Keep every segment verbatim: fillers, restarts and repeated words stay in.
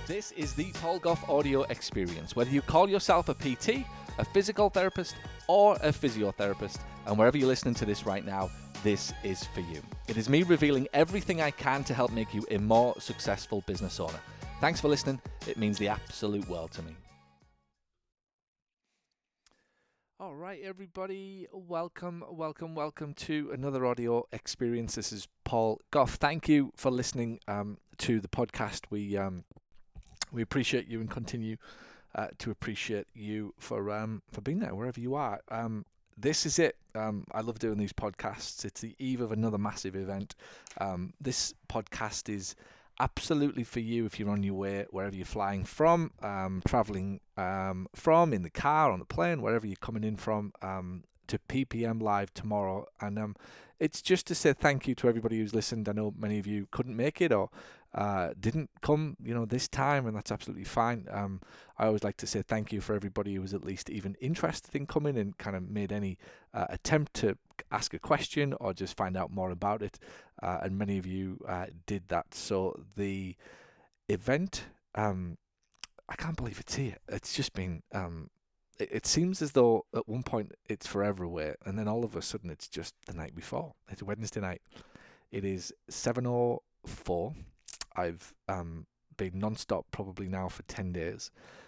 This is the Paul Gough audio experience. Whether you call yourself a P T, a physical therapist, or a physiotherapist, and wherever you're listening to this right now, this is for you. It is me revealing everything I can to help make you a more successful business owner. Thanks for listening. It means the absolute world to me. All right, everybody, welcome, welcome, welcome to another audio experience. This is Paul Gough. Thank you for listening um, to the podcast. We um, we appreciate you and continue uh, to appreciate you for um, for being there wherever you are. Um, this is it. Um, I love doing these podcasts. It's the eve of another massive event. Um, this podcast is absolutely for you if you're on your way, wherever you're flying from, um, traveling um, from, in the car, on the plane, wherever you're coming in from, um, to P P M Live tomorrow. And um, it's just to say thank you to everybody who's listened. I know many of you couldn't make it or uh, didn't come, you know, this time, and that's absolutely fine. Um, I always like to say thank you for everybody who was at least even interested in coming and kind of made any uh, attempt to ask a question or just find out more about it. Uh, and many of you uh, did that. So the event, um, I can't believe it's here. It's just been, um, it, it seems as though at one point it's forever away, and then all of a sudden it's just the night before. It's Wednesday night. It is seven oh four. I've um, been non-stop probably now for ten days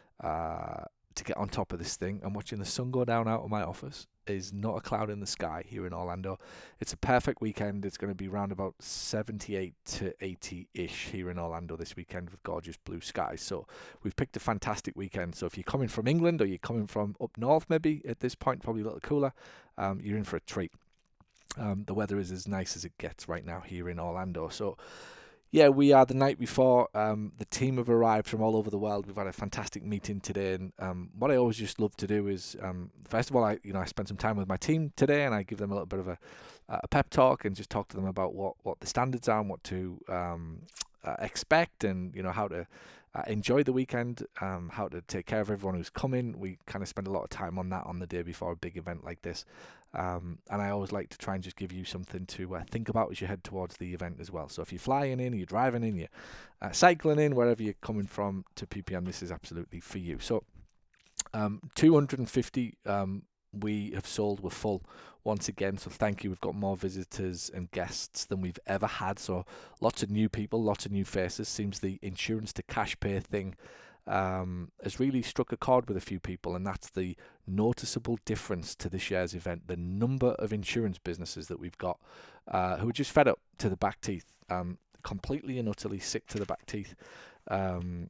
uh, to get on top of this thing. I'm watching the sun go down out of my office. There's not a cloud in the sky here in Orlando. It's a perfect weekend. It's going to be around about seventy-eight to eighty-ish here in Orlando this weekend with gorgeous blue skies. So we've picked a fantastic weekend. So if you're coming from England or you're coming from up north maybe at this point, probably a little cooler, um, you're in for a treat. Um, the weather is as nice as it gets right now here in Orlando. So yeah, we are the night before. Um, the team have arrived from all over the world. We've had a fantastic meeting today, and um, what I always just love to do is, um, first of all, I you know I spend some time with my team today, and I give them a little bit of a, a pep talk and just talk to them about what, what the standards are and what to um, uh, expect, and you know how to uh, enjoy the weekend, um, how to take care of everyone who's coming. We kind of spend a lot of time on that on the day before a big event like this. Um, and I always like to try and just give you something to uh, think about as you head towards the event as well. So if you're flying in, you're driving in, you're uh, cycling in, wherever you're coming from to P P M, this is absolutely for you. So um, two hundred fifty um, we have sold. We're full once again. So thank you. We've got more visitors and guests than we've ever had. So lots of new people, lots of new faces. Seems the insurance to cash pay thing Um, has really struck a chord with a few people, and that's the noticeable difference to this year's event. The number of insurance businesses that we've got uh, who are just fed up to the back teeth, um, completely and utterly sick to the back teeth um,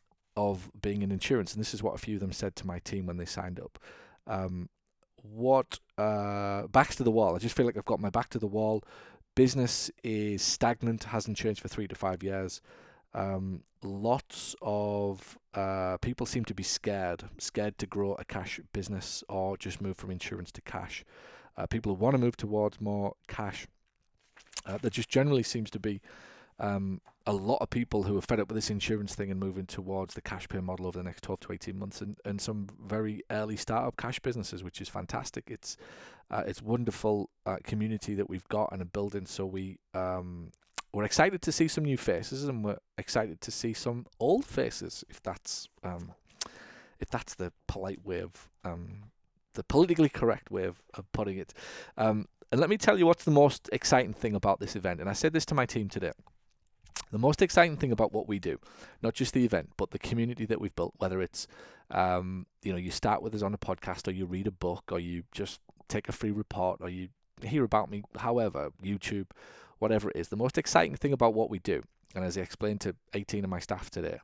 of being in insurance. And this is what a few of them said to my team when they signed up. Um, what uh, backs to the wall. I just feel like I've got my back to the wall. Business is stagnant, hasn't changed for three to five years. Um, lots of uh, people seem to be scared, scared to grow a cash business or just move from insurance to cash. Uh, people who want to move towards more cash. Uh, there just generally seems to be um, a lot of people who are fed up with this insurance thing and moving towards the cash pay model over the next twelve to eighteen months, and, and some very early startup cash businesses, which is fantastic. It's uh, it's wonderful uh, community that we've got and a building. So we um, we're excited to see some new faces, and we're excited to see some old faces, if that's um, if that's the polite way of um, the politically correct way of, of putting it. Um, and let me tell you what's the most exciting thing about this event. And I said this to my team today. The most exciting thing about what we do, not just the event, but the community that we've built, whether it's, um, you know, you start with us on a podcast, or you read a book, or you just take a free report, or you hear about me, however, YouTube, whatever it is, the most exciting thing about what we do, and as I explained to eighteen of my staff today,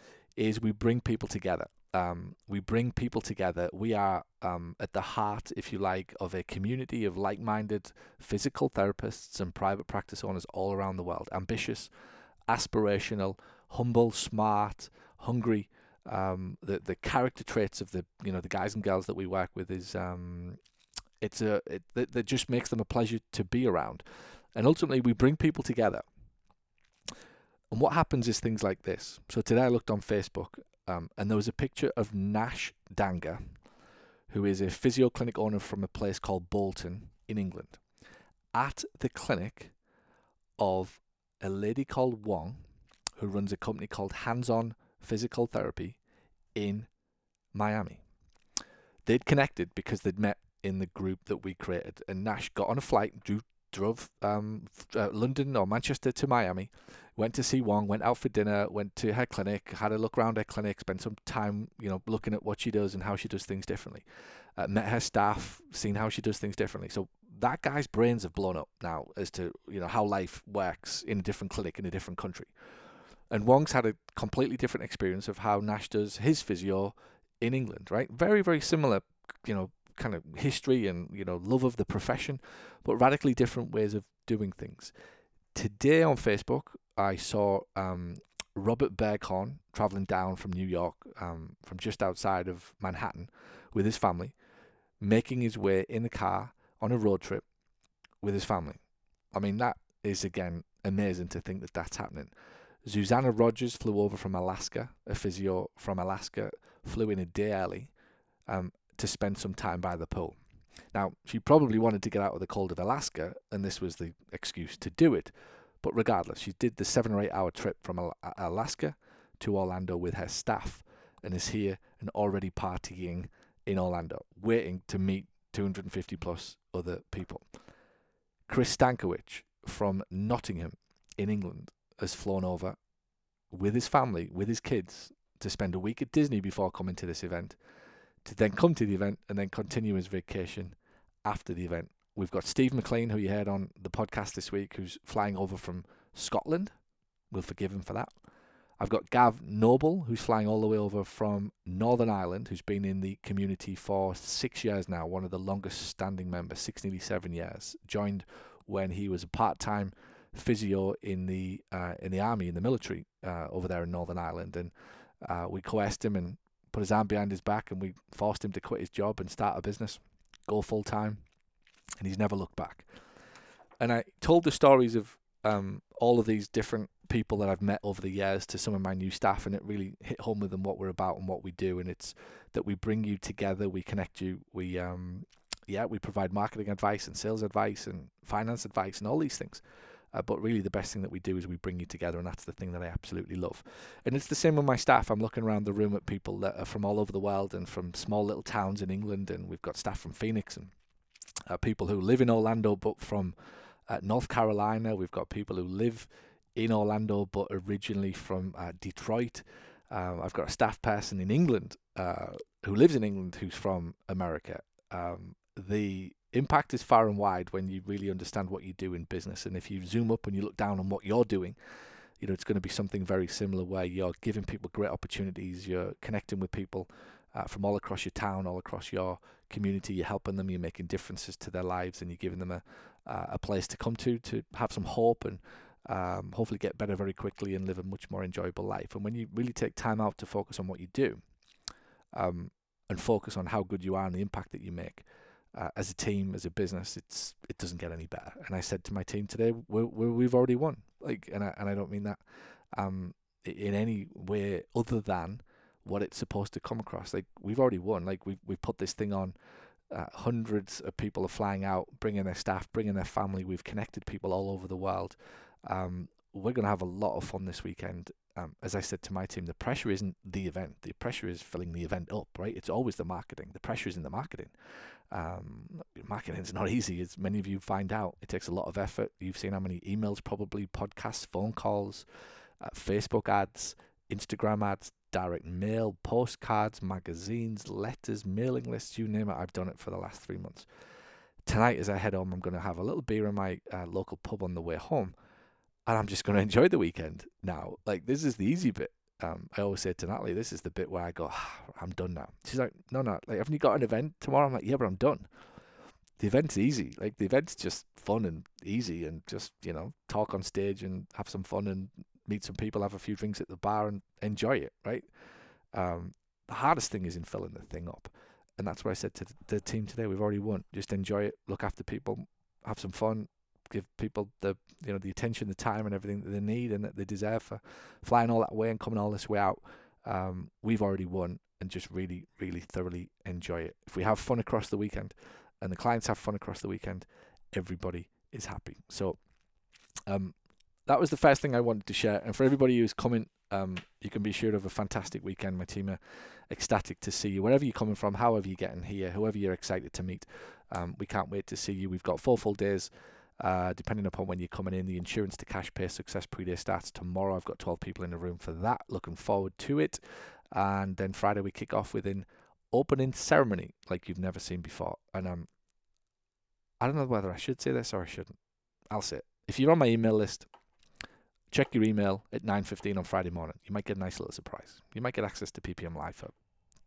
is we bring people together. Um, we bring people together. We are um, at the heart, if you like, of a community of like-minded physical therapists and private practice owners all around the world. Ambitious, aspirational, humble, smart, hungry. Um, the the character traits of the you know the guys and girls that we work with is um, it's a it that just makes them a pleasure to be around. And ultimately, we bring people together. And what happens is things like this. So today I looked on Facebook, um, and there was a picture of Nash Danga, who is a physio clinic owner from a place called Bolton in England, at the clinic of a lady called Wong, who runs a company called Hands On physical therapy in Miami. They'd connected because they'd met in the group that we created, and Nash got on a flight, drew, drove um, uh, London or Manchester to Miami, went to see Wong, went out for dinner, went to her clinic, had a look around her clinic, spent some time, you know, looking at what she does and how she does things differently. Uh, met her staff, seen how she does things differently. So that guy's brains have blown up now as to, you know, how life works in a different clinic in a different country. And Wong's had a completely different experience of how Nash does his physio in England, right? Very, very similar, you know, kind of history and, you know, love of the profession, but radically different ways of doing things. Today on Facebook, I saw um, Robert Berghorn traveling down from New York, um, from just outside of Manhattan with his family, making his way in the car on a road trip with his family. I mean, that is, again, amazing to think that that's happening. Susanna Rogers flew over from Alaska, a physio from Alaska, flew in a day early um, to spend some time by the pool. Now, she probably wanted to get out of the cold of Alaska, and this was the excuse to do it. But regardless, she did the seven or eight hour trip from Al- Alaska to Orlando with her staff, and is here and already partying in Orlando, waiting to meet two hundred fifty plus other people. Chris Stankiewicz from Nottingham in England has flown over with his family, with his kids, to spend a week at Disney before coming to this event, to then come to the event and then continue his vacation after the event. We've got Steve McLean, who you heard on the podcast this week, who's flying over from Scotland. We'll forgive him for that. I've got Gav Noble, who's flying all the way over from Northern Ireland, who's been in the community for six years now, one of the longest standing members, six, nearly seven years. Joined when he was a part-time physio in the uh, in the army, in the military, uh, over there in Northern Ireland. And uh, we coerced him and put his arm behind his back, and we forced him to quit his job and start a business, go full-time. And he's never looked back. And I told the stories of um, all of these different people that I've met over the years to some of my new staff, and it really hit home with them what we're about and what we do. And it's that we bring you together, we connect you, we um, yeah, we provide marketing advice and sales advice and finance advice and all these things. Uh, but really the best thing that we do is we bring you together, and that's the thing that I absolutely love. And it's the same with my staff. I'm looking around the room at people that are from all over the world and from small little towns in England, and we've got staff from Phoenix and Uh, people who live in Orlando but from uh, North Carolina. We've got people who live in Orlando but originally from uh, Detroit. Um, I've got a staff person in England uh, who lives in England who's from America. Um, the impact is far and wide when you really understand what you do in business. And if you zoom up and you look down on what you're doing, you know, it's going to be something very similar where you're giving people great opportunities, you're connecting with people Uh, from all across your town, all across your community. You're helping them, you're making differences to their lives, and you're giving them a uh, a place to come to, to have some hope and um, hopefully get better very quickly and live a much more enjoyable life. And when you really take time out to focus on what you do, um, and focus on how good you are and the impact that you make uh, as a team, as a business, it's it doesn't get any better. And I said to my team today, we're, we're, we've already won. Like, and I and I don't mean that um, in any way other than what it's supposed to come across. Like, we've already won. Like, we've we've put this thing on. Uh, hundreds of people are flying out, bringing their staff, bringing their family. We've connected people all over the world. Um, we're going to have a lot of fun this weekend. Um, as I said to my team, the pressure isn't the event. The pressure is filling the event up, right? It's always the marketing. The pressure is in the marketing. Um, marketing is not easy, as many of you find out. It takes a lot of effort. You've seen how many emails, probably podcasts, phone calls, uh, Facebook ads, Instagram ads, direct mail, postcards, magazines, letters, mailing lists, you name it. I've done it for the last three months. Tonight, as I head home, I'm going to have a little beer in my uh, local pub on the way home, and I'm just going to enjoy the weekend now. Like, this is the easy bit. Um, I always say to Natalie, this is the bit where I go, ah, I'm done now. She's like, no, no, like, haven't you got an event tomorrow? I'm like, yeah, but I'm done. The event's easy. Like, the event's just fun and easy, and just, you know, talk on stage and have some fun and meet some people, have a few drinks at the bar and enjoy it, right? Um, the hardest thing is in filling the thing up. And that's what I said to the team today. We've already won. Just enjoy it, look after people, have some fun, give people the, you know, the attention, the time and everything that they need and that they deserve for flying all that way and coming all this way out. Um, we've already won, and just really, really thoroughly enjoy it. If we have fun across the weekend and the clients have fun across the weekend, everybody is happy. So, um, that was the first thing I wanted to share. And for everybody who's coming Um, you can be sure of a fantastic weekend. My team are ecstatic to see you. Wherever you're coming from, however you're getting here, whoever you're excited to meet, um, we can't wait to see you. We've got four full days, uh, depending upon when you're coming in. The Insurance to Cash Pay Success Pre-Day starts tomorrow. I've got twelve people in the room for that. Looking forward to it. And then Friday we kick off with an opening ceremony like you've never seen before. And um, I don't know whether I should say this or I shouldn't. I'll say it. If you're on my email list, check your email at nine fifteen on Friday morning. You might get a nice little surprise. You might get access to P P M Live for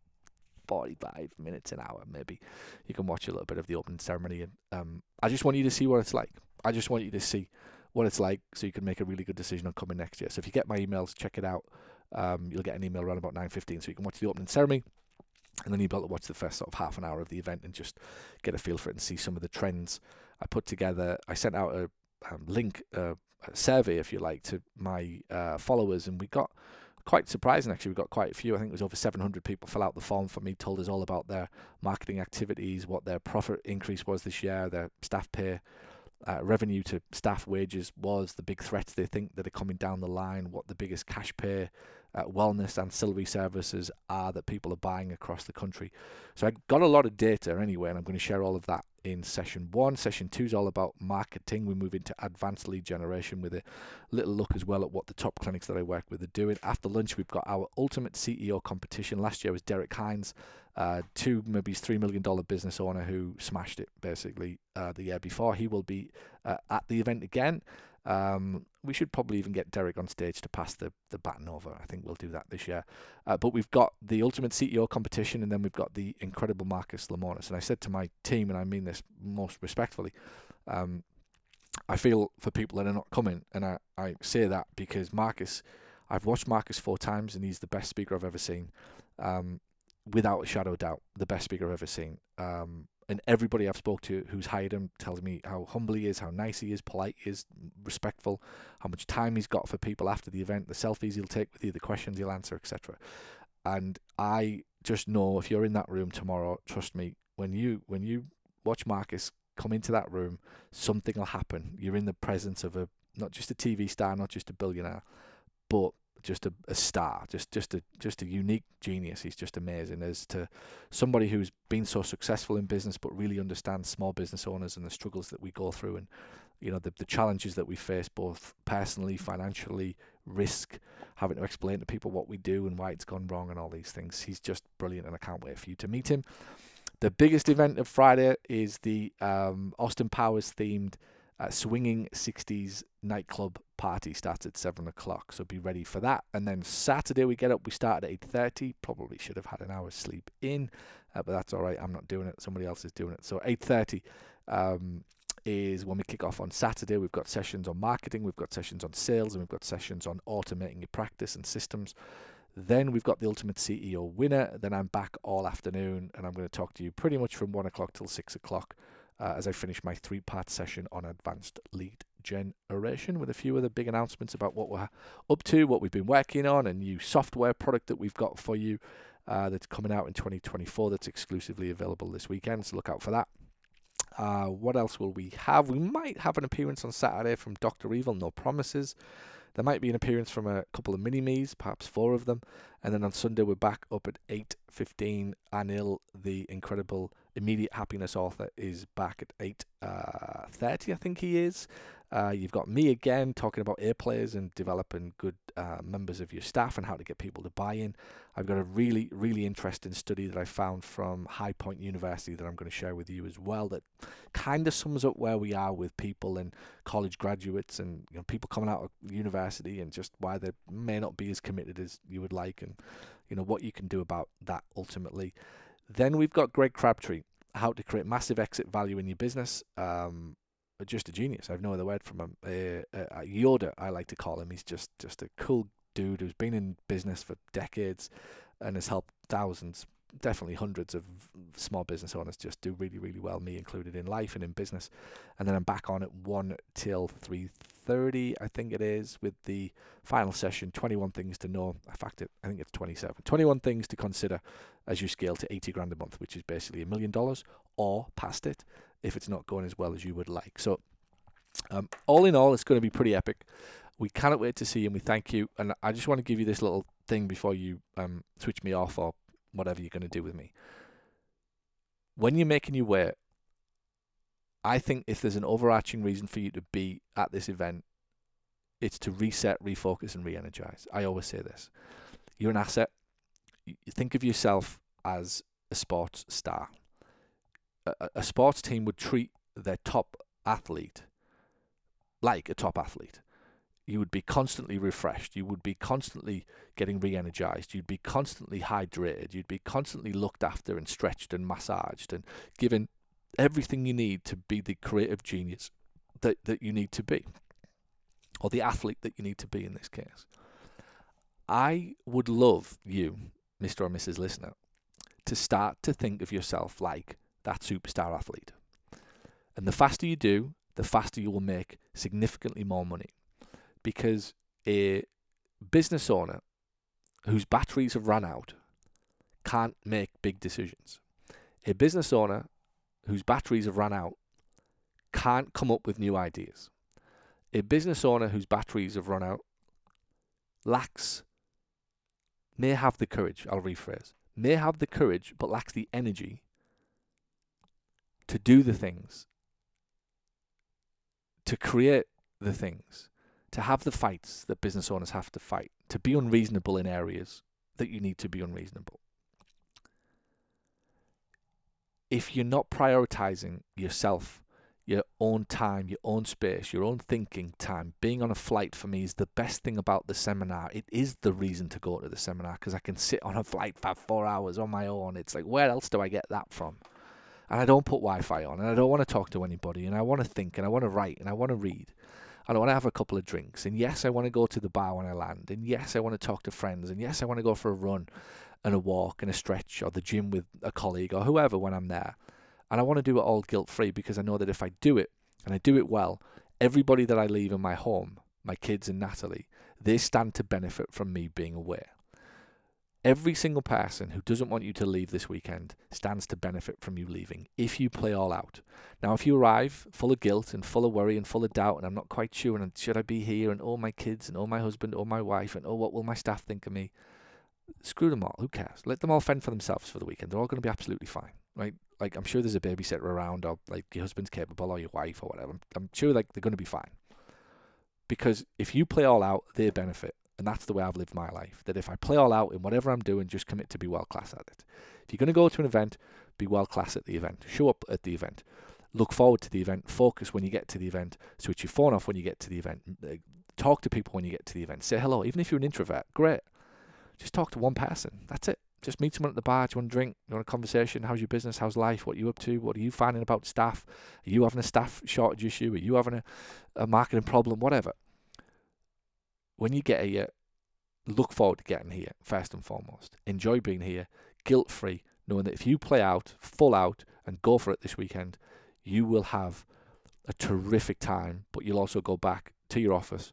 forty-five minutes, an hour, maybe. You can watch a little bit of the opening ceremony. And um, I just want you to see what it's like. I just want you to see what it's like so you can make a really good decision on coming next year. So if you get my emails, check it out. Um, you'll get an email around about nine fifteen so you can watch the opening ceremony. And then you'll be able to watch the first sort of half an hour of the event and just get a feel for it and see some of the trends I put together. I sent out a um, link, uh, a survey, if you like, to my uh, followers, and we got quite surprising, actually. We got quite a few. I think it was over seven hundred people fill out the form for me, told us all about their marketing activities, what their profit increase was this year, their staff pay, uh, revenue to staff wages was, the big threats they think that are coming down the line, what the biggest cash pay, uh, wellness, ancillary services are that people are buying across the country. So I got a lot of data anyway, and I'm going to share all of that in session one. Session two is all about marketing. We move into advanced lead generation with a little look as well at what the top clinics that I work with are doing. After lunch, we've got our ultimate C E O competition. Last year was Derek Hines, uh, two, maybe three million dollar business owner who smashed it basically uh, the year before. He will be uh, at the event again. Um, we should probably even get Derek on stage to pass the, the baton over. I think we'll do that this year. Uh, but we've got the Ultimate C E O competition, and then we've got the incredible Marcus Lemonis. And I said to my team, and I mean this most respectfully, um, I feel for people that are not coming. And I, I say that because Marcus, I've watched Marcus four times, and he's the best speaker I've ever seen. Um, without a shadow of doubt, the best speaker I've ever seen. Um, And everybody I've spoke to who's hired him tells me how humble he is, how nice he is, polite he is, respectful, how much time he's got for people after the event, the selfies he'll take with you, the questions he'll answer, et cetera. And I just know if you're in that room tomorrow, trust me, when you when you watch Marcus come into that room, something will happen. You're in the presence of a not just a T V star, not just a billionaire, but just a, a star, just just a just a unique genius. He's just amazing as to somebody who's been so successful in business, but really understands small business owners and the struggles that we go through, and you know the the challenges that we face, both personally, financially, risk, having to explain to people what we do and why it's gone wrong, and all these things. He's just brilliant, and I can't wait for you to meet him. The biggest event of Friday is the um, Austin Powers themed Uh, swinging sixties nightclub party. Starts at seven o'clock, so be ready for that. And then Saturday we get up, we start at eight thirty. Probably should have had an hour's sleep in, uh, but that's all right. I'm not doing it. Somebody else is doing it. So eight thirty um, is when we kick off on Saturday. We've got sessions on marketing, we've got sessions on sales, and we've got sessions on automating your practice and systems. Then we've got the Ultimate C E O winner. Then I'm back all afternoon, and I'm going to talk to you pretty much from one o'clock till six o'clock. Uh, as I finish my three-part session on advanced lead generation with a few other big announcements about what we're up to, what we've been working on, a new software product that we've got for you uh, that's coming out in twenty twenty-four that's exclusively available this weekend, so look out for that. Uh, what else will we have? We might have an appearance on Saturday from Doctor Evil, no promises. There might be an appearance from a couple of mini-me's, perhaps four of them. And then on Sunday, we're back up at eight fifteen. Anil, the incredible Immediate Happiness author, is back at eight thirty, I think he is. Uh, you've got me again talking about A players and developing good uh, members of your staff and how to get people to buy in. I've got a really, really interesting study that I found from High Point University that I'm going to share with you as well that kind of sums up where we are with people and college graduates and you know people coming out of university and just why they may not be as committed as you would like and you know what you can do about that ultimately. Then we've got Greg Crabtree, how to create massive exit value in your business. Um, just a genius. I have no other word from him. Uh, uh, Yoda, I like to call him. He's just, just a cool dude who's been in business for decades and has helped thousands, definitely hundreds of small business owners just do really, really well, me included, in life and in business. And then I'm back on at one till three thirty, I think it is, with the final session, twenty-one things to know. In fact, it, I think it's twenty-seven. twenty-one things to consider as you scale to eighty grand a month, which is basically a million dollars or past it if it's not going as well as you would like. So um, all in all, it's going to be pretty epic. We cannot wait to see you, and we thank you. And I just want to give you this little thing before you um, switch me off or whatever you're going to do with me. When you're making your way, I think if there's an overarching reason for you to be at this event, it's to reset, refocus, and re-energize. I always say this. You're an asset. You think of yourself as a sports star. A, a sports team would treat their top athlete like a top athlete. You would be constantly refreshed. You would be constantly getting re-energized. You'd be constantly hydrated. You'd be constantly looked after and stretched and massaged and given everything you need to be the creative genius that, that you need to be, or the athlete that you need to be in this case. I would love you, Mister or Missus Listener, to start to think of yourself like that superstar athlete. And the faster you do, the faster you will make significantly more money. Because a business owner whose batteries have run out can't make big decisions. A business owner whose batteries have run out can't come up with new ideas. A business owner whose batteries have run out lacks, may have the courage, I'll rephrase, may have the courage but lacks the energy to do the things, to create the things, to have the fights that business owners have to fight, to be unreasonable in areas that you need to be unreasonable. If you're not prioritizing yourself, your own time, your own space, your own thinking time, being on a flight for me is the best thing about the seminar. It is the reason to go to the seminar, because I can sit on a flight for four hours on my own. It's like, where else do I get that from? And I don't put Wi-Fi on, and I don't want to talk to anybody, and I want to think, and I want to write, and I want to read. I want to have a couple of drinks, and yes, I want to go to the bar when I land, and yes, I want to talk to friends, and yes, I want to go for a run and a walk and a stretch, or the gym with a colleague or whoever when I'm there. And I want to do it all guilt-free, because I know that if I do it, and I do it well, everybody that I leave in my home, my kids and Natalie, they stand to benefit from me being aware. Every single person who doesn't want you to leave this weekend stands to benefit from you leaving, if you play all out. Now, if you arrive full of guilt and full of worry and full of doubt, and I'm not quite sure, and should I be here, and oh, my kids, and oh, my husband, oh, my wife, and oh, what will my staff think of me? Screw them all. Who cares? Let them all fend for themselves for the weekend. They're all going to be absolutely fine, right? Like, I'm sure there's a babysitter around, or like your husband's capable, or your wife, or whatever. I'm, I'm sure like they're going to be fine. Because if you play all out, they benefit. And that's the way I've lived my life. That if I play all out in whatever I'm doing, just commit to be world class at it. If you're going to go to an event, be world class at the event. Show up at the event. Look forward to the event. Focus when you get to the event. Switch your phone off when you get to the event. Talk to people when you get to the event. Say hello. Even if you're an introvert, great. Just talk to one person. That's it. Just meet someone at the bar. Do you want a drink? Do you want a conversation? How's your business? How's life? What are you up to? What are you finding about staff? Are you having a staff shortage issue? Are you having a, a marketing problem? Whatever. When you get here, look forward to getting here, first and foremost. Enjoy being here, guilt-free, knowing that if you play out, full out, and go for it this weekend, you will have a terrific time, but you'll also go back to your office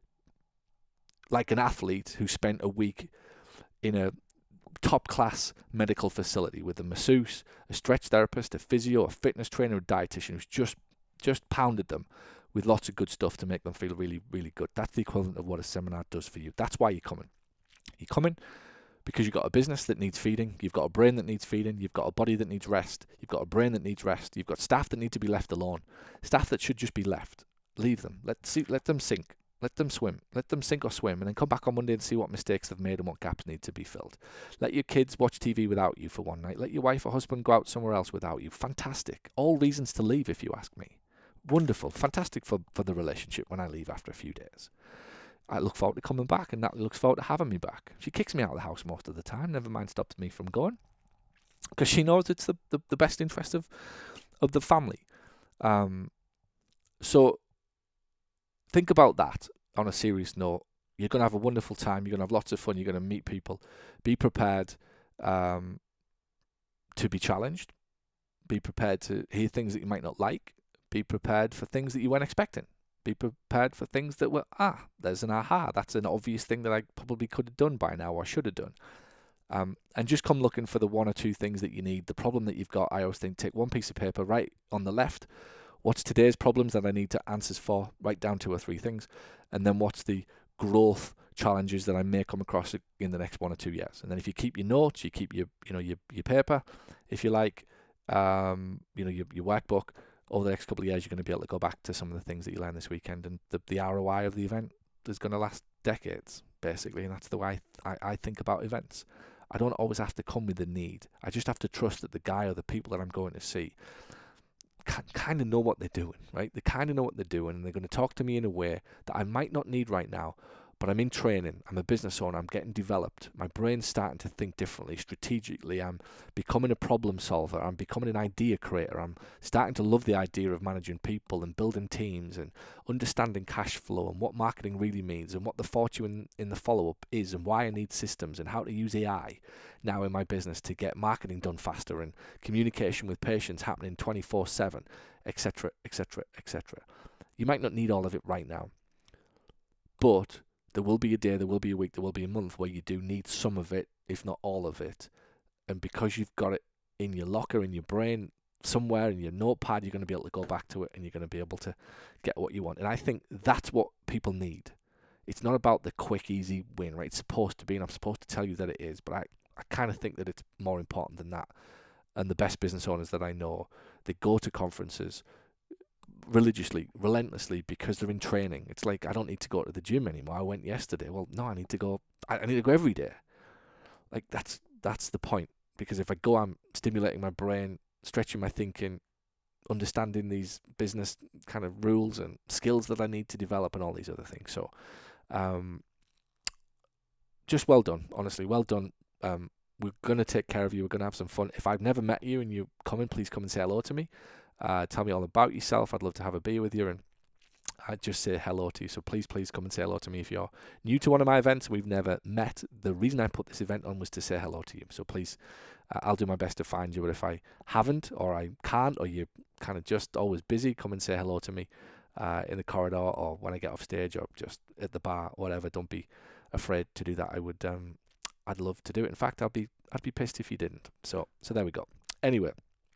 like an athlete who spent a week in a top-class medical facility with a masseuse, a stretch therapist, a physio, a fitness trainer, a dietitian who's just just pounded them with lots of good stuff to make them feel really, really good. That's the equivalent of what a seminar does for you. That's why you're coming. You're coming because you've got a business that needs feeding. You've got a brain that needs feeding. You've got a body that needs rest. You've got a brain that needs rest. You've got staff that need to be left alone. Staff that should just be left. Leave them. Let see, let them sink. Let them swim. Let them sink or swim, and then come back on Monday and see what mistakes they've made and what gaps need to be filled. Let your kids watch T V without you for one night. Let your wife or husband go out somewhere else without you. Fantastic. All reasons to leave, if you ask me. Wonderful. Fantastic for, for the relationship when I leave after a few days. I look forward to coming back, and Natalie looks forward to having me back. She kicks me out of the house most of the time, never mind stops me from going, because she knows it's the, the, the best interest of, of the family. Um, so think about that on a serious note. You're going to have a wonderful time. You're going to have lots of fun. You're going to meet people. Be prepared um, to be challenged. Be prepared to hear things that you might not like. Be prepared for things that you weren't expecting. Be prepared for things that were, ah, there's an aha. That's an obvious thing that I probably could have done by now or should have done. Um, and just come looking for the one or two things that you need. The problem that you've got, I always think, take one piece of paper, write on the left What's today's problems that I need to answers for? Write down two or three things. And then what's the growth challenges that I may come across in the next one or two years? And then if you keep your notes, you keep your, you know, your, your paper, if you like, um, you know, your, your workbook, over the next couple of years, you're going to be able to go back to some of the things that you learned this weekend, and the, the R O I of the event is going to last decades, basically. And that's the way I, I, I think about events. I don't always have to come with the need. I just have to trust that the guy or the people that I'm going to see kind of know what they're doing, right? They kind of know what they're doing, and they're going to talk to me in a way that I might not need right now, but I'm in training. I'm a business owner. I'm getting developed. My brain's starting to think differently, strategically. I'm becoming a problem solver. I'm becoming an idea creator. I'm starting to love the idea of managing people and building teams and understanding cash flow and what marketing really means and what the fortune in the follow-up is and why I need systems and how to use A I now in my business to get marketing done faster and communication with patients happening twenty-four seven, et cetera, et cetera, et cetera. You might not need all of it right now, but there will be a day, there will be a week, there will be a month where you do need some of it, if not all of it. And because you've got it in your locker, in your brain, somewhere in your notepad, you're going to be able to go back to it and you're going to be able to get what you want. And I think that's what people need. It's not about the quick, easy win, right? It's supposed to be, and I'm supposed to tell you that it is, but I, I kind of think that it's more important than that. And the best business owners that I know, they go to conferences religiously, relentlessly, because they're in training. It's like, I don't need to go to the gym anymore. I went yesterday. Well, no, I need to go. I, I need to go every day. Like that's that's the point. Because if I go, I'm stimulating my brain, stretching my thinking, understanding these business kind of rules and skills that I need to develop, and all these other things. So, um, just well done. Honestly, well done. Um, we're gonna take care of you. We're gonna have some fun. If I've never met you and you come in, please come and say hello to me. Uh, tell me all about yourself. I'd love to have a beer with you, and I'd just say hello to you. So please, please come and say hello to me. If you're new to one of my events and we've never met, the reason I put this event on was to say hello to you. So please, uh, I'll do my best to find you. But if I haven't, or I can't, or you're kind of just always busy, come and say hello to me uh, in the corridor, or when I get off stage, or just at the bar, whatever. Don't be afraid to do that. I would, um, I'd love to do it. In fact, I'd be, I'd be pissed if you didn't. So, so there we go. Anyway.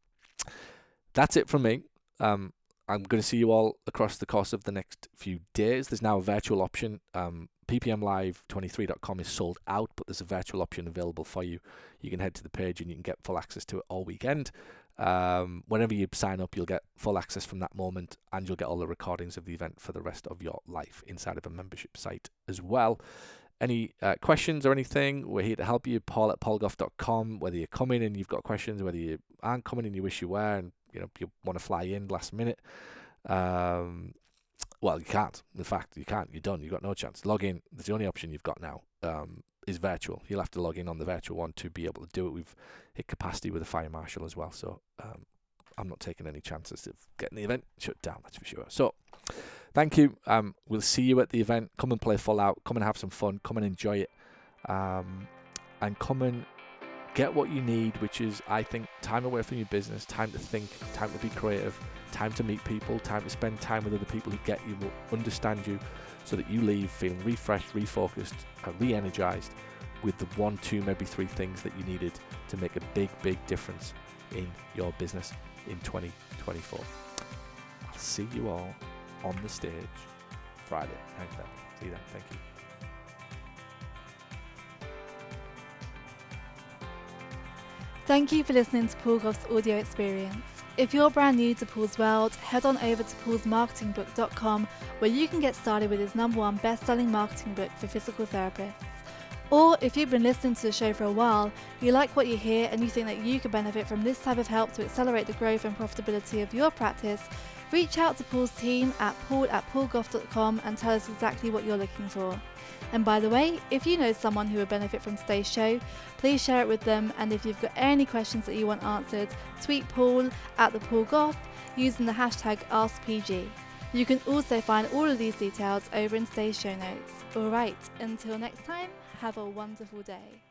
That's it from me. Um, I'm going to see you all across the course of the next few days. There's now a virtual option. Um, P P M live twenty-three dot com is sold out, but there's a virtual option available for you. You can head to the page and you can get full access to it all weekend. Um, whenever you sign up, you'll get full access from that moment, and you'll get all the recordings of the event for the rest of your life inside of a membership site as well. Any uh, questions or anything, we're here to help you. Paul at paul goff dot com. Whether you're coming and you've got questions, whether you aren't coming and you wish you were, and you know you want to fly in last minute, um, well, you can't. In fact, you can't. You're done. You've got no chance. Log in. That's the only option you've got now. Um, is virtual. You'll have to log in on the virtual one to be able to do it. We've hit capacity with a fire marshal as well, so um, I'm not taking any chances of getting the event shut down. That's for sure. So. Thank you. Um, we'll see you at the event. Come and play Fallout. Come and have some fun. Come and enjoy it. Um, and come and get what you need, which is, I think, time away from your business, time to think, time to be creative, time to meet people, time to spend time with other people who get you, will understand you, so that you leave feeling refreshed, refocused, uh, re-energized with the one, two, maybe three things that you needed to make a big, big difference in your business in twenty twenty-four. I'll see you all on the stage Friday. Thank you. See you then. Thank you. Thank you for listening to Paul Goff's audio experience. If you're brand new to Paul's world, head on over to pauls marketing book dot com, where you can get started with his number one best-selling marketing book for physical therapists. Or if you've been listening to the show for a while, you like what you hear and you think that you could benefit from this type of help to accelerate the growth and profitability of your practice, reach out to Paul's team at paul at paul goff dot com and tell us exactly what you're looking for. And by the way, if you know someone who would benefit from today's show, please share it with them. And if you've got any questions that you want answered, tweet Paul at the Paul Goff using the hashtag Ask P G. You can also find all of these details over in today's show notes. Alright, until next time, have a wonderful day.